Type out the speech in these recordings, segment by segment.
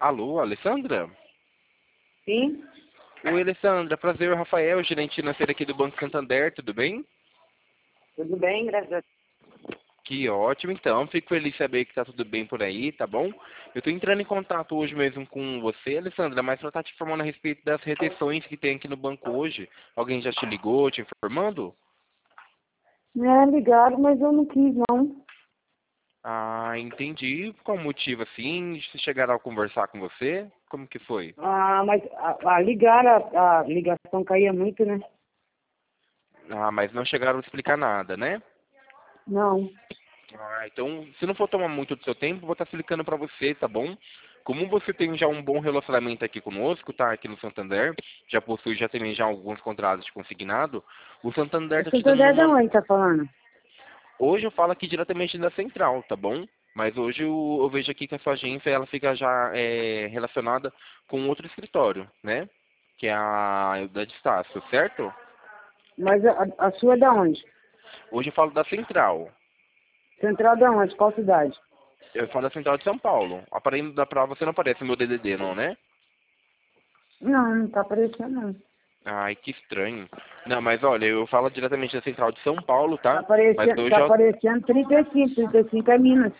Alô, Alessandra? Sim, Oi, Alessandra. Prazer, Rafael, gerente financeiro aqui do Banco Santander, tudo bem? tudo bem, graças a Deus. Que ótimo, então. Fico feliz de saber que tá tudo bem por aí, tá bom? Eu tô entrando em contato hoje mesmo com você, Alessandra, mas pra estar te informando a respeito das retenções que tem aqui no banco hoje. Alguém já te ligou, te informando? É, ligaram, mas eu não quis, não. Ah, entendi. Qual o motivo, assim? Se chegaram a conversar com você? Como que foi? Ah, mas a ligação caía muito, né? Ah, mas não chegaram a explicar nada, né? Não. Ah, então, se não for tomar muito do seu tempo, vou estar explicando para você, tá bom? Como você tem já um bom relacionamento aqui conosco, tá? Aqui no Santander, já possui já também já alguns contratos de consignado, o Santander O tá te dando Santander da uma... onde tá falando? Hoje eu falo aqui diretamente da central, tá bom? Mas hoje eu vejo aqui que a sua agência, ela fica já relacionada com outro escritório, né? Que é a da Estácio, certo? Mas a sua é da onde? Hoje eu falo da central. Central da onde? Qual cidade? Eu falo da central de São Paulo. Aparelho da prova você não aparece no meu DDD, não, né? Não, não tá aparecendo, não. Ai, que estranho. Não, mas olha, eu falo diretamente da central de São Paulo, Tá tá? Mas aparecendo, hoje tá eu... aparecendo 35 é Minas.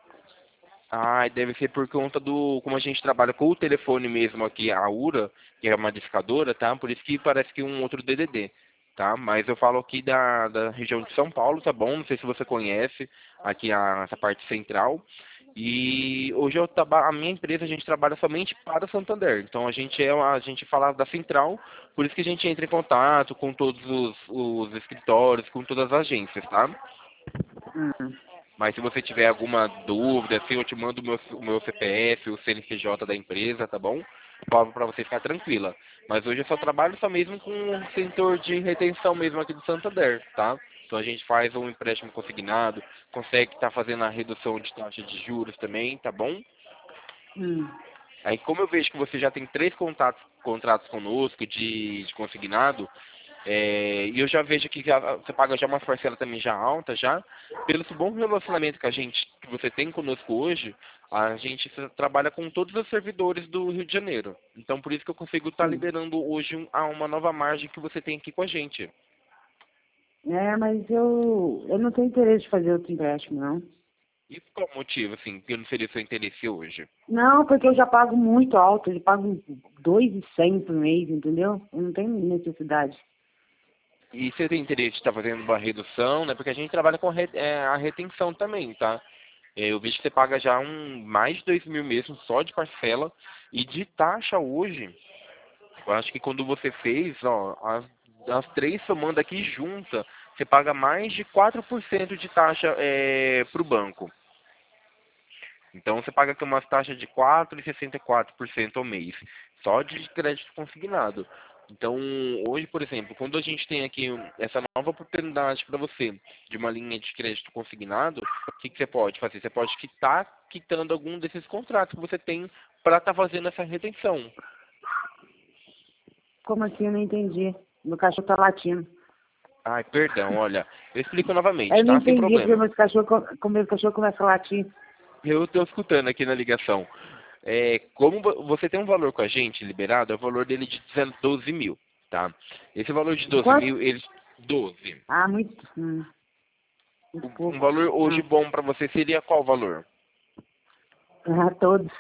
Ai, deve ser por conta do... Como a gente trabalha com o telefone mesmo aqui, a URA, que é uma discadora, tá? Por isso que parece que um outro DDD, tá? Mas eu falo aqui da região de São Paulo, tá bom? Não sei se você conhece aqui essa parte central. E hoje a minha empresa, a gente trabalha somente para o Santander. Então a gente fala da central, por isso que a gente entra em contato com todos os escritórios, com todas as agências, tá? Hum. Mas se você tiver alguma dúvida, assim, eu te mando o meu CPF, o CNPJ da empresa, tá bom? Para você ficar tranquila. Mas hoje eu só trabalho só mesmo com o setor de retenção mesmo aqui do Santander, tá? Então a gente faz um empréstimo consignado, consegue estar fazendo a redução de taxa de juros também, tá bom? Hum. Aí como eu vejo que você já tem três contratos conosco de consignado, e eu já vejo que você paga já uma parcela também já alta já, pelo bom relacionamento que você tem conosco hoje, a gente trabalha com todos os servidores do Rio de Janeiro. Então por isso que eu consigo estar Sim. liberando hoje uma nova margem que você tem aqui com a gente. É, mas eu não tenho interesse de fazer outro empréstimo, não. E qual o motivo, assim, que não seria seu interesse hoje? Não, porque eu já pago muito alto, eu pago 2.100 por mês, entendeu? Eu não tenho necessidade. E você tem interesse de estar fazendo uma redução, né? Porque a gente trabalha com a retenção também, tá? Eu vi que você paga já mais de 2.000 mesmo só de parcela. E de taxa hoje, eu acho que quando você fez, ó, as três somando aqui junta, você paga mais de 4% de taxa para o banco. Então você paga aqui umas taxas de 4,64% ao mês, só de crédito consignado. Então, hoje, por exemplo, quando a gente tem aqui essa nova oportunidade para você de uma linha de crédito consignado, o que você pode fazer? Você pode estar quitando algum desses contratos que você tem para estar fazendo essa retenção. Como assim? Eu não entendi. Meu cachorro tá latindo. Ai, perdão, olha, eu explico Aí novamente, eu não tá? Sem entendi porque problema. meu cachorro começa a latir. Eu estou escutando aqui na ligação. Como você tem um valor com a gente liberado, é o valor dele de 12 mil, tá? Esse valor de De 12 quanto? mil, ele... 12. Ah, muito Um pouco. valor hoje bom para você seria qual valor? Todos.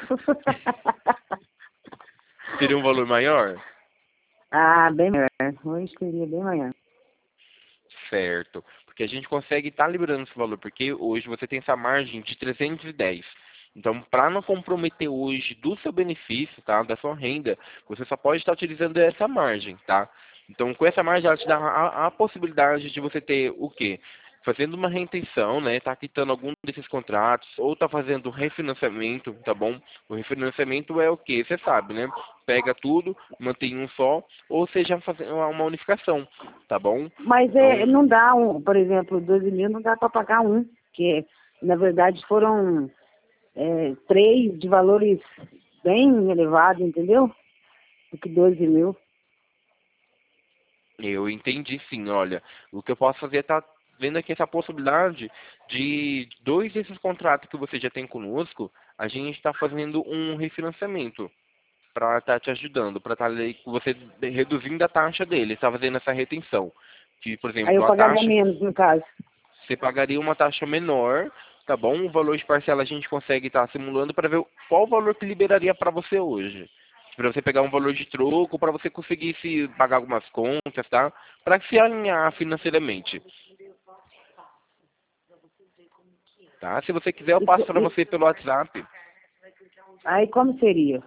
Seria um valor maior? Ah, bem melhor. Hoje seria bem maior. Certo. Porque a gente consegue estar liberando esse valor, porque hoje você tem essa margem de 310. Então, para não comprometer hoje do seu benefício, tá? Da sua renda, você só pode estar utilizando essa margem, tá? Então, com essa margem, ela te dá a possibilidade de você ter o quê? Fazendo uma retenção, né? Tá quitando algum desses contratos, ou tá fazendo refinanciamento, tá bom? O refinanciamento é o quê? Você sabe, né? Pega tudo, mantém um só, ou seja, fazer uma unificação, tá bom? Mas Então, não dá, por exemplo, 12 mil não dá para pagar um, porque na verdade foram três de valores bem elevados, entendeu? Do que 12 mil. eu entendi sim, olha. O que eu posso fazer é estar vendo aqui essa possibilidade de dois desses contratos que você já tem conosco, a gente está fazendo um refinanciamento para estar te ajudando, para estar você reduzindo a taxa dele, está fazendo essa retenção. Que, por Aí eu exemplo, a pagaria taxa, menos, no caso. você pagaria uma taxa menor, tá bom? O valor de parcela a gente consegue estar simulando para ver qual o valor que liberaria para você hoje. Para você pegar um valor de troco, para você conseguir se pagar algumas contas, tá? Para se alinhar financeiramente. Tá? Se você quiser, eu E, passo para e- você pelo WhatsApp. aí como seria?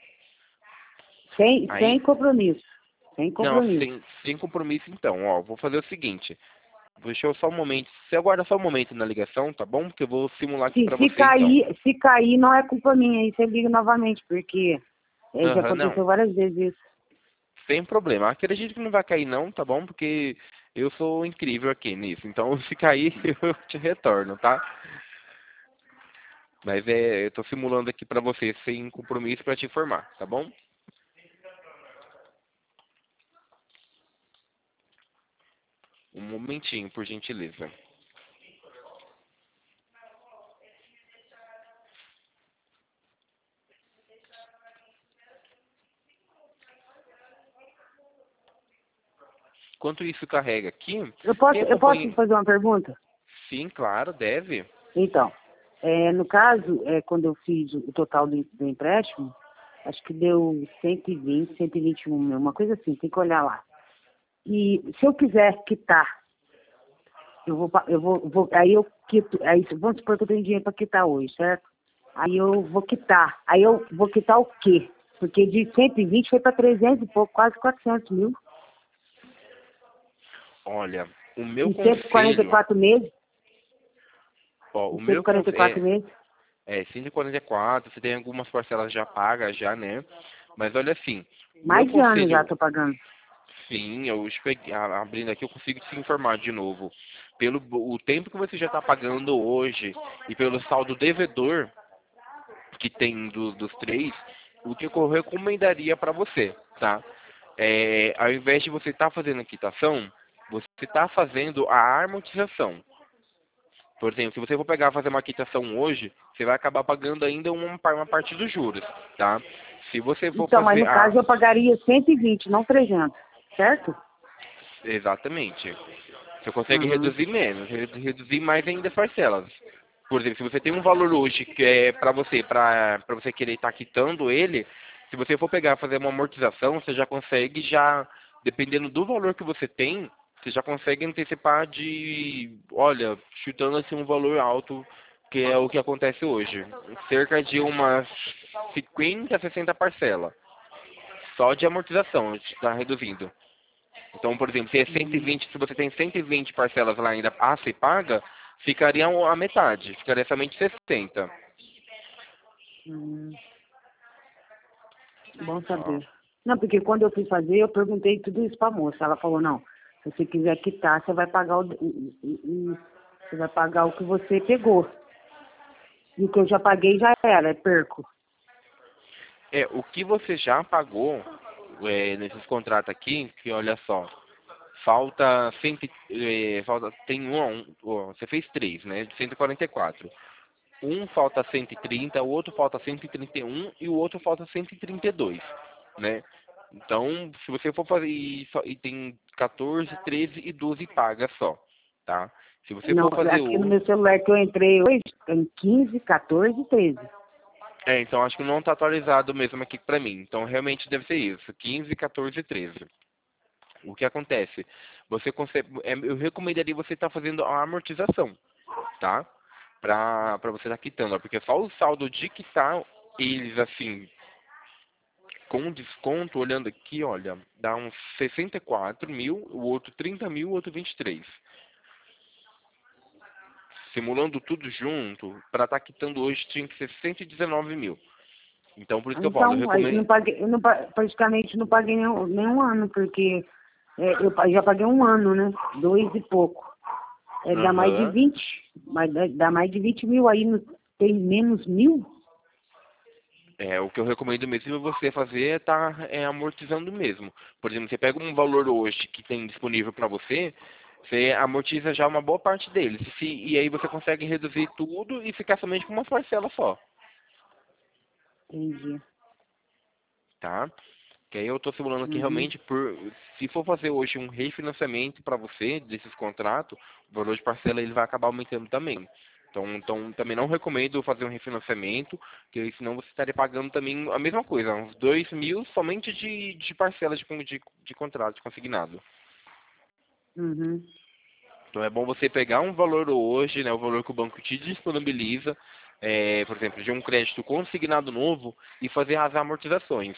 Sem Aí, compromisso. Sem não, compromisso. sem compromisso então, ó, vou fazer o seguinte. Deixa eu só um momento. Você aguarda só um momento na ligação, tá bom? Porque eu vou simular aqui para você então. Se cair, não é culpa minha. Aí você liga novamente, porque já Aham, não. aconteceu várias vezes isso. Sem problema. Acredito que não vai cair não, tá bom? Porque eu sou incrível aqui nisso. Então, se cair, eu te retorno, tá? Mas eu tô simulando aqui pra você sem compromisso pra te informar, tá bom? Um momentinho, por gentileza. Enquanto isso carrega aqui, quem Eu posso acompanha... fazer uma pergunta? Sim, claro, deve. Então, no caso, quando eu fiz o total do empréstimo, acho que deu 120, 121 mil, uma coisa assim, tem que olhar lá. E se eu quiser quitar, aí eu quito, aí vamos supor que eu tenho dinheiro para quitar hoje, certo? Aí eu vou quitar. Aí eu vou quitar o quê? Porque de 120 foi para 300 e pouco, quase 400 mil. Olha, o meu Em cento e quarenta e conselho... quatro meses, Ó, em o cento e meu quarenta e conselho... quatro meses. 144, você tem algumas parcelas já pagas já, né? Mas olha assim, meu Mais de ano já conselho... estou pagando. Sim, abrindo aqui eu consigo te informar de novo. Pelo o tempo que você já está pagando hoje e pelo saldo devedor que tem dos três, o que eu recomendaria para você, tá? Ao invés de você estar fazendo a quitação, você está fazendo a amortização. Por exemplo, se você for pegar e fazer uma quitação hoje, você vai acabar pagando ainda uma parte dos juros, tá? Se você for Então, mas fazer no caso eu pagaria 120, não 300, certo? exatamente. Você consegue Uhum. reduzir menos, reduzir mais ainda as parcelas. Por exemplo, se você tem um valor hoje que é para você querer estar quitando ele, se você for pegar e fazer uma amortização, você já consegue dependendo do valor que você tem, você já consegue antecipar olha, chutando assim um valor alto, que é o que acontece hoje. Cerca de umas 50, 60 parcelas. Só de amortização, está reduzindo. Então, por exemplo, se é Uhum. 120, se você tem 120 parcelas lá ainda a ser paga, ficaria a metade, ficaria somente 60. Hum, bom Ó, saber. Não, porque quando eu fui fazer, eu perguntei tudo isso para a moça. Ela falou, não, se você quiser quitar, você vai pagar você vai pagar o que você pegou. E o que eu já paguei já era, é perco. o que você já pagou nesses contratos aqui, que olha só, falta, tem você fez três, né, de 144. Um falta 130, o outro falta 131 e o outro falta 132, né? Então, se você for fazer e tem 14, 13 e 12 pagas só, tá? Se você Não, for fazer aqui no meu celular que eu entrei hoje, tem 15, 14 e 13. então acho que não está atualizado mesmo aqui pra mim. Então realmente deve ser isso, 15, 14 e 13. O que acontece? Você consegue, eu recomendaria você estar fazendo a amortização, tá? Pra você estar quitando, ó, porque só o saldo de quitar eles assim com desconto, olhando aqui, olha, dá uns 64 mil, o outro 30 mil, o outro 23. Simulando tudo junto, para estar quitando hoje tinha que ser 119 mil. Então, por isso que eu falo, eu Então, aí recomendo... eu não, praticamente não paguei nenhum ano, porque já paguei um ano, né? 2 e pouco. Dá mais de Aham. 20, mas dá mais de 20 mil, aí tem menos mil? O que eu recomendo mesmo é você fazer é estar amortizando mesmo. Por exemplo, você pega um valor hoje que tem disponível para você, você amortiza já uma boa parte dele. E aí você consegue reduzir tudo e ficar somente com uma parcela só. Entendi. tá? Que aí eu estou simulando que Uhum. realmente, se for fazer hoje um refinanciamento para você desses contratos, o valor de parcela ele vai acabar aumentando também. Então também não recomendo fazer um refinanciamento, porque senão você estaria pagando também a mesma coisa, uns 2.000 somente de parcela de contrato, de consignado. Uhum. Então é bom você pegar um valor hoje, né, o valor que o banco te disponibiliza, por exemplo, de um crédito consignado novo e fazer as amortizações.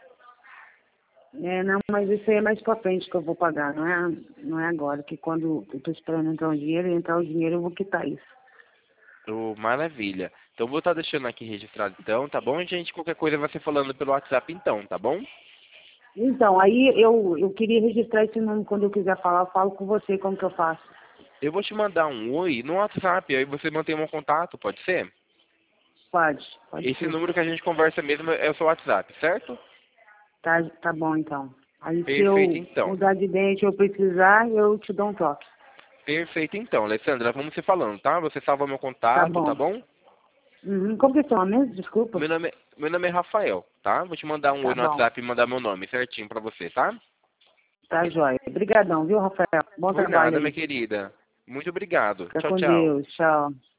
Não, mas isso aí é mais pra frente que eu vou pagar, não é agora, que quando eu tô esperando entrar o dinheiro eu vou quitar isso. Oh, maravilha. Então vou estar deixando aqui registrado então, tá bom, gente? Qualquer coisa vai ser falando pelo WhatsApp então, tá bom? Então, aí eu queria registrar esse número quando eu quiser falar, eu falo com você como que eu faço. Eu vou te mandar um oi no WhatsApp, aí você mantém um contato, pode ser? Pode Esse ser. número que a gente conversa mesmo é o seu WhatsApp, certo? Tá bom então. Aí se Perfeito eu então. mudar de dente ou precisar, eu te dou um toque. Perfeito então, Alessandra, vamos se falando, tá? Você salva meu Tá contato, tá bom. bom? Uhum. Como que é seu nome mesmo? Desculpa. Meu nome é Rafael, tá? Vou te mandar um oi Tá no bom. WhatsApp e mandar meu nome certinho pra você, tá? Tá jóia. Obrigadão, viu, Rafael? Bom Por trabalho nada, minha aí. querida. Muito obrigado. Fica Tchau, com tchau. Deus. Tchau.